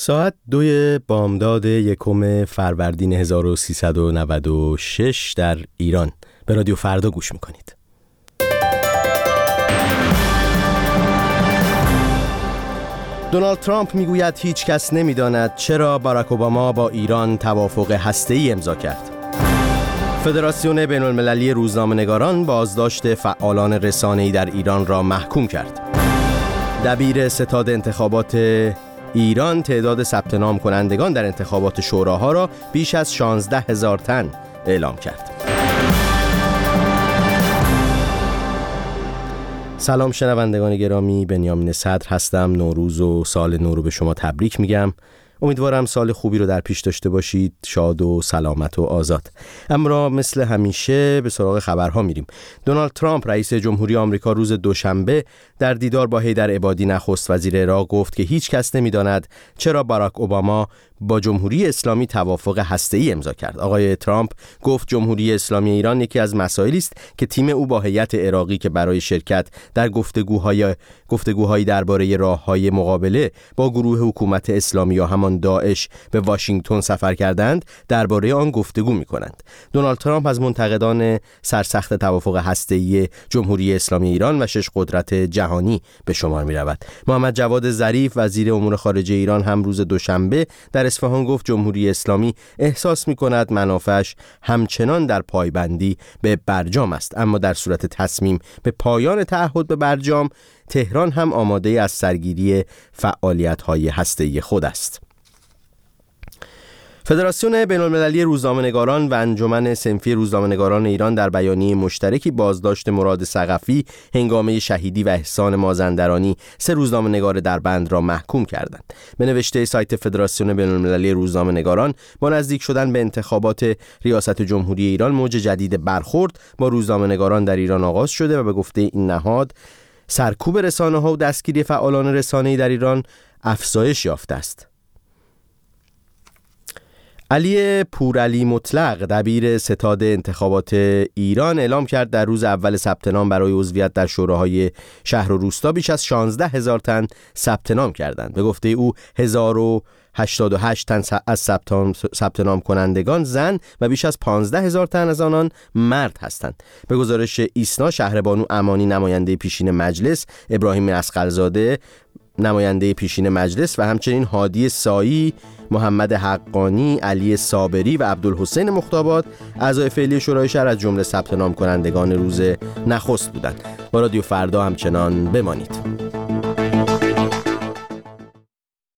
ساعت 2 بامداد 1 فروردین 1396 در ایران به رادیو فردا گوش میکنید. دونالد ترامپ میگوید هیچ کس نمیداند چرا باراک اوباما با ایران توافق هسته‌ای امضا کرد. فدراسیون بین‌المللی روزنامه‌نگاران بازداشت فعالان رسانه‌ای در ایران را محکوم کرد. دبیر ستاد انتخابات ایران تعداد ثبت نام کنندگان در انتخابات شوراها را بیش از 16,000 تن اعلام کرد. سلام شنوندگان گرامی، بنیامین صدر هستم. نوروز و سال نو رو به شما تبریک میگم. امیدوارم سال خوبی رو در پیش داشته باشید، شاد و سلامت و آزاد. اما مثل همیشه به سراغ خبرها میریم. دونالد ترامپ رئیس جمهوری آمریکا روز دوشنبه در دیدار با حیدر عبادی نخست وزیر عراق گفت که هیچ کس نمیداند چرا باراک اوباما با جمهوری اسلامی توافق هسته‌ای امضا کرد. آقای ترامپ گفت جمهوری اسلامی ایران یکی از مسائلی است که تیم او با هیئت عراقی که برای شرکت در گفتگوهایی درباره راه‌های مقابله با گروه حکومت اسلامی یا همان داعش به واشنگتن سفر کردند درباره آن گفتگو می‌کنند. دونالد ترامپ از منتقدان سرسخت توافق هسته‌ای جمهوری اسلامی ایران و 6 قدرت جهانی به شمار می‌رود. محمد جواد ظریف وزیر امور خارجه ایران هم روز دوشنبه در اصفهان گفت جمهوری اسلامی احساس می‌کند منافعش همچنان در پایبندی به برجام است، اما در صورت تصمیم به پایان تعهد به برجام تهران هم آماده از سرگیری فعالیت‌های هسته‌ای خود است. فدراسیون بین‌المللی روزنامه‌نگاران و انجمن صنفی روزنامه‌نگاران ایران در بیانیه مشترکی بازداشت مراد ثقفی، هنگامه شهیدی و احسان مازندرانی 3 روزنامه‌نگار دربند را محکوم کردند. به نوشته سایت فدراسیون بین‌المللی روزنامه‌نگاران، با نزدیک شدن به انتخابات ریاست جمهوری ایران موج جدید برخورد با روزنامه‌نگاران در ایران آغاز شده و به گفته این نهاد سرکوب رسانه‌ها و دستگیری فعالان رسانه‌ای در ایران افزایش یافته است. علی پورعلی مطلق دبیر ستاد انتخابات ایران اعلام کرد در روز اول ثبت نام برای عضویت در شوراهای شهر و روستا بیش از 16,000 تن ثبت نام کردند. به گفته او 1088 تن از ثبت نام کنندگان زن و بیش از 15,000 تن از آنان مرد هستند. به گزارش ایسنا، شهربانو امانی نماینده پیشین مجلس، ابراهیم اصغرزاده نماینده پیشین مجلس و همچنین هادی سایی، محمد حقانی، علی صابری و عبدالحسین مختابات اعضای فعلی شورای شهر از جمله ثبت نام کنندگان روز نخست بودند. با رادیو فردا همچنان بمانید.